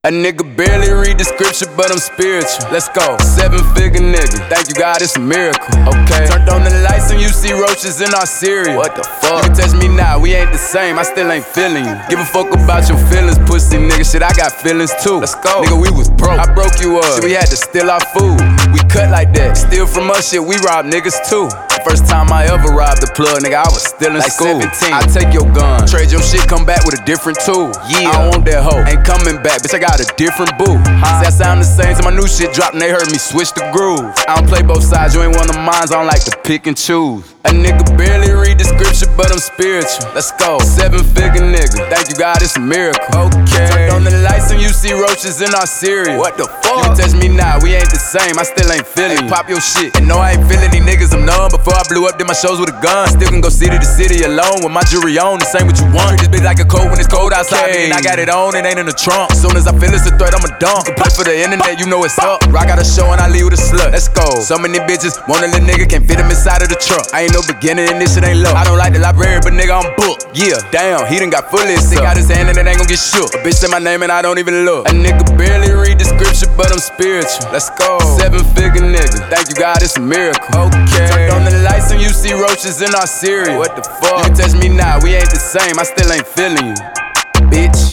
A nigga barely read the scripture, but I'm spiritual. Let's go. 7-figure nigga. Thank you, God, it's a miracle. Okay. Turned on the lights and you see roaches in our cereal. What the fuck? You can touch me now, we ain't the same. I still ain't feeling you. Give a fuck about your feelings, pussy nigga. Shit, I got feelings too. Let's go. Nigga, we was broke. I broke you up. Shit, we had to steal our food. We cut like that. Steal from us, shit, we rob niggas too. First time I ever robbed the plug, nigga, I was still in school. 17. I take your gun, trade your shit, come back with a different tool. Yeah, I don't want that hoe, ain't coming back, bitch, I got a different boo. See, I sound the same, so my new shit dropped and they heard me switch the groove. I don't play both sides, you ain't one of mine, so I don't like to pick and choose. A nigga barely read the scripture, but I'm spiritual. Let's go. 7-figure nigga. Thank you, God, it's a miracle. Okay. Turned on the lights and you see roaches in our cereal. What the fuck? You can touch me now, we ain't the same. I still ain't feeling you. Pop your shit. And no, I ain't feeling these niggas, I'm numb. Before I blew up, did my shows with a gun. Still can go city to city alone with my jewelry on. The same what you want. Treat this bitch like a coat when it's cold outside. And I got it on, it ain't in the trunk. As soon as I feel it's a threat, I'ma dump. Play for the internet, you know it's up. Rock out a show and I leave with a slut. Let's go. So many bitches want a little nigga, can't fit him inside of the trunk. I ain't no beginner in this. It ain't low. I don't like the library, but nigga, I'm booked. Yeah, damn, he done got fully sick out his hand and it ain't gon' get shook. A bitch said my name and I don't even look. A nigga barely read the scripture, but I'm spiritual. Let's go. 7-figure nigga. Thank you, God, it's a miracle. Okay. Turned on the lights and you see roaches in our cereal. What the fuck? You can touch me now, we ain't the same. I still ain't feeling you, bitch.